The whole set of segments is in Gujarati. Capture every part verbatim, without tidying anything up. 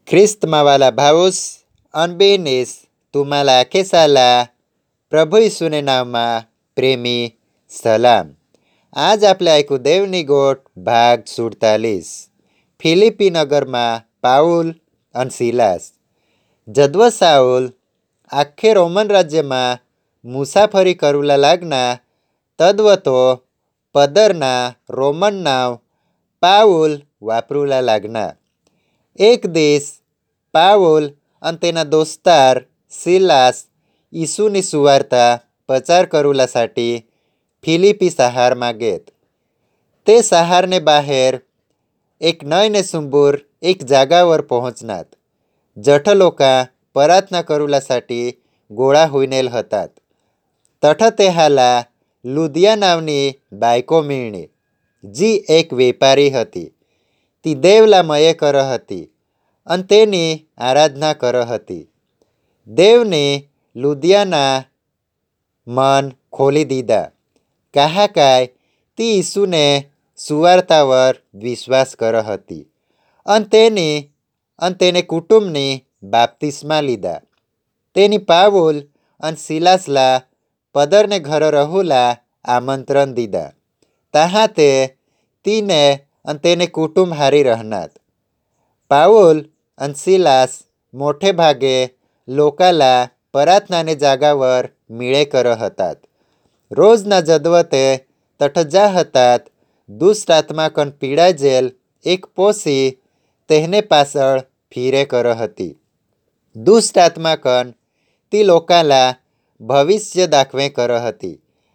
ख्रिस्तमा वाला भाऊस अन बेनीस तुम्हाला केसाला प्रभू यीशुने नावमा प्रेमी सलाम. आज આપણે આખું દેવની ગોટ ભાગ સુડતાલીસ. ફિલિપી નગરમાં પાઉલ અને સિલાસ. જદવ સાઉલ આખે રોમન રાજ્યમાં મુસાફરી કરુલા લાગના તદ્વ તો પદરના રોમન નાવ પાઉલ વાપરુલા લાગના. એક દિવસ પાઉલ અને તેના દોસ્તાર સિલાસ ઈસુની સુવાર્તા પ્રચાર કરુલાसाठी ફિલિપી શહેરમાં ગેત. તે શહેરને બહાર એક નયને સુંબूर एक जागावर पહોંચનાत. जठ लोका प्रार्थना करुलासाठी गोळा होईनेल हतात. तठ तेहाला लुदिया नावनी बायको मिळणी, जी एक वेपारी हती. ती देवला मये कर हती અને તેની આરાધના કર હતી. દેવને લુદિયાના મન ખોલી દીધા, કહા કાય તી ઈસુને સુવાર્તાવર વિશ્વાસ કર હતી અને તેની અને તેને કુટુંબની બાપ્તિસ્મા લીધા. તેની પાઉલ અને સિલાસલા પદરને ઘર રહુલા આમંત્રણ દીધા. તહાં તે તીને અને તેને કુટુંબ હારી રહનાત. પાઉલ અને સિલાસ મોટે ભાગે લોકાલા પ્રાર્થનાને જાગાવર મીળે કર હतात. રોજના જદવતે તઠ જા હतात. દુષ્ટ આત્મા કન પીડાજેલ એક પોસી તેહને પાછળ ફીરે કર હતી. દુષ્ટ આત્મા કન તી લોકાલા ભવિષ્ય દાખવે કર હતી.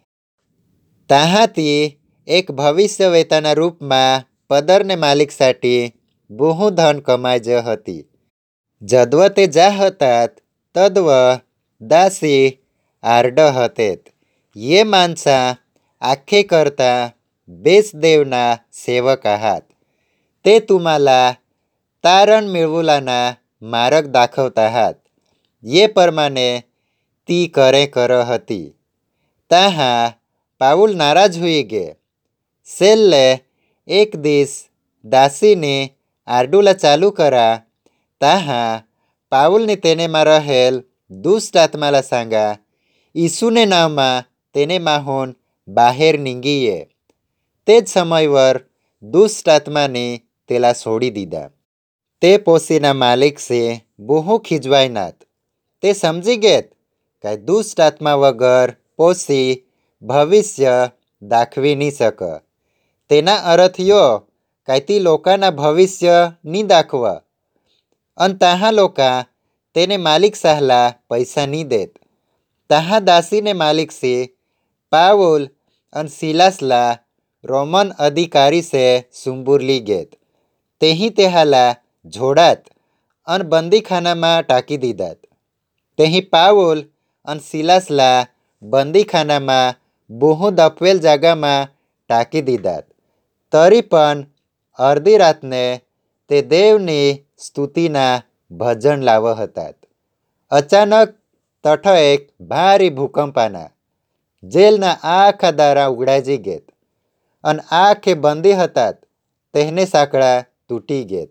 તાહાંતી એક ભવિષ્ય વેતાના રૂપમાં પદરને માલિકसाठी બહુ ધન કમાય જ હતી. જદવ તે જા હतात તદ્વ દાસી આરડ હતેત. ये माणसा आखे करता बेस देवना सेवक आहात. ते तुम्हाला तारण मिळवुलाना मार्ग दाखवत आहात. ये प्रमाणे ती करे कर हती. तहां पाऊल नाराज हुई गे. सेल्ले एक दिस दासीने आरडुला चालू करा. तहां पाऊलने तेनेमा रहेल दुष्ट आत्माला सांगा, ईसुने नावमा તેને માહોન બહાર નીંગીએ. તે જ સમયવર દુષ્ટ આત્માને તેલા છોડી દીધા. તે પોસીના માલિક છે બહુ ખીજવાયનાત. તે સમજી ગેત કે દુષ્ટ આત્મા વગર પોસી ભવિષ્ય દાખવી નહીં શક. તેના અર્થ યો કે તી લોકાના ભવિષ્ય નહીં દાખવ અને તહાં લોકા તેને માલિક સહલા પૈસા નહીં દેત. તહાં દાસીને માલિક છે પાઉલ અને સિલાસલા રોમન અધિकारी से सुंबूर ली गेत. तेही तेहाला झोडात અને બંદીખાનામાં ટાંકી દીધાત. તેહી પાઉલ અને સિલાસલા બંદીખાનામાં બહુ દપવેલ જાગામાં ટાંકી દીધાત. તરી પણ અડધી રાતને તે દેવની સ્તુતિના ભજન લાવ હतात. અચાનક તઠ એક ભારી ભૂકંપાના જેલના આખા દારા ઉગડાજી ગેત અને આખે બંદી હतात તેહને સાંકળા તૂટી ગેત.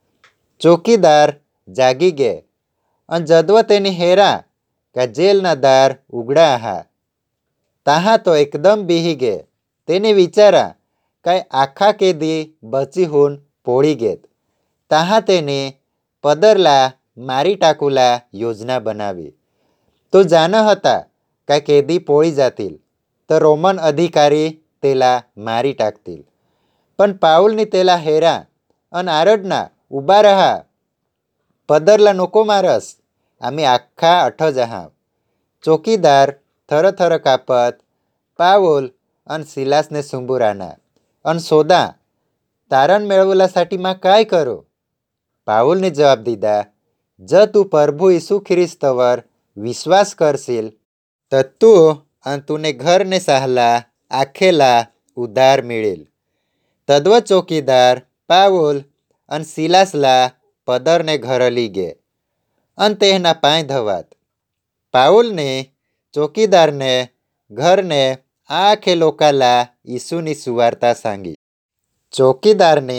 ચોકીદાર જાગી ગે અને જદવ તેની હેરા કે જેલના દાર ઉગડા આહા. તાહાં તો એકદમ બીહી ગે. તેને વિચારા કે આખા કેદી બચી હોન પોળી ગેત. તાહાં તેને પદરલા મારી ટાકુલા યોજના બનાવી. તો જાન હતા કે કેદી પોળી જાतील તો રોમન અધિકારી તેલા મારી ટાકतील. પણ પાઉલની તેલા હેરા અને આરડના ઊભા રહા. પદરલા નોકો મારસ, આમે આખા અઠ જહાં. ચોકીદાર થર થર કાપત પાઉલ અને સિલાસને સુંબુરાના અને સોદા તારણ મેળવલાसाठी માં काय करू? પાઉલને જવાબ દીધા, જ તું પ્રભુ ઈસુ ખ્રિસ્તવર વિશ્વાસ કરશીલ તો તું અને તુને ઘરને સહલા આખેલા ઉધાર મિળેલ. તદ્વ ચોકીદાર પાઉલ અને સિલાસલા પદરને ઘર લી ગે અને તેના પાય ધવાત. પાઉલને ચોકીદારને ઘરને આખે લોકાલા ઈસુની સુવાર્તા સાંગી. ચોકીદારને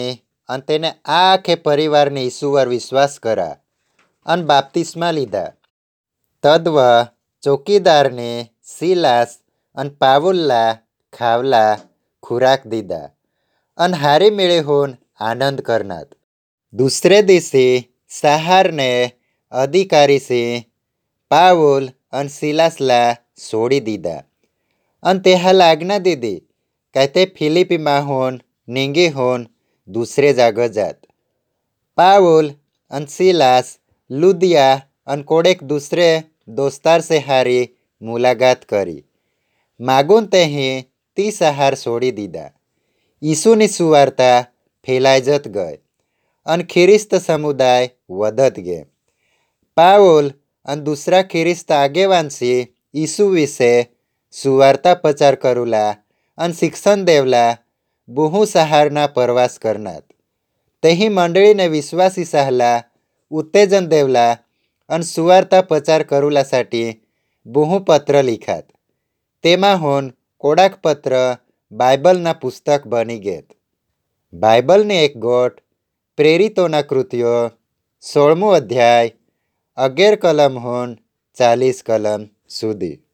અને તેને આખે પરિવારને ઈસુ પર વિશ્વાસ કરા અને બાપ્તિસ્મા લીધા. તદ્વ ચોકીદારને સિલાસ અને પાવુલ્લા ખાવલા ખુરાક દીધા અને હારી મેળે હોન આનંદ કરનાત. दूसरे दिवसे सहार ने अधिकारी से पावुल और सिलासला छोड़ी दीदा અને તે હાલ આજ્ઞા દીધી કે તે ફિલિપીમાં હોન નીંગી હોન दूसरे जगह जात. पावुल और सिलास लुदिया और कोडेक दूसरे दोस्तार से हारी मुलाकात करी. मागुन ते ही ती सहार छोड़ी दीदा. ईसुनी सुवार्ता फैलाई जत गई અને ખ્રિસ્ત સમુદાય વધત ગે. પાઉલ અને દૂસરા ખ્રિસ્ત આગેવાનસી ઈસુ વિશે સુવાર્તા પ્રચાર કરુલા અને શિક્ષણ દેવલા બહુ સહારના પ્રવાસ કરનાર. તેહી મંડળીને વિશ્વાસી સહલા ઉત્તેજન દેવલા અને સુવાર્તા પ્રચાર કરુલાसाठी બહુ પત્ર લીખાત. તેમાં હોન કોડાક પત્ર બાઇબલના પુસ્તક બની ગેત. બાઇબલની એક ગોટ પ્રેરિતોના કૃત્યો સોળમું અધ્યાય અગિયાર કલમ હોન ચાલીસ કલમ સુધી.